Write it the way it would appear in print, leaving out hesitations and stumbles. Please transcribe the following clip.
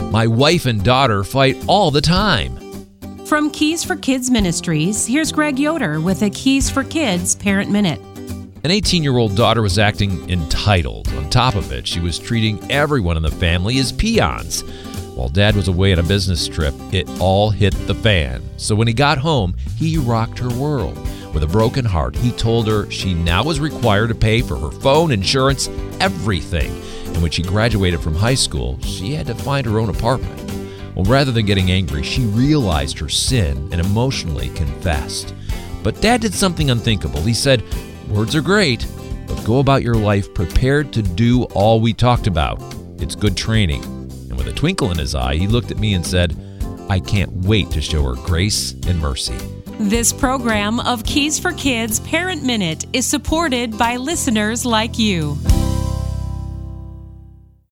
My wife and daughter fight all the time. From Keys for Kids Ministries, here's Greg Yoder with a Keys for Kids Parent Minute. An 18-year-old daughter was acting entitled. On top of it, she was treating everyone in the family as peons. While Dad was away on a business trip, it all hit the fan. So when he got home, he rocked her world. With a broken heart, he told her she now was required to pay for her phone, insurance, everything. And when she graduated from high school, she had to find her own apartment. Well, rather than getting angry, she realized her sin and emotionally confessed. But Dad did something unthinkable. He said, "Words are great, but go about your life prepared to do all we talked about. It's good training." And with a twinkle in his eye, he looked at me and said, "I can't wait to show her grace and mercy." This program of Keys for Kids Parent Minute is supported by listeners like you.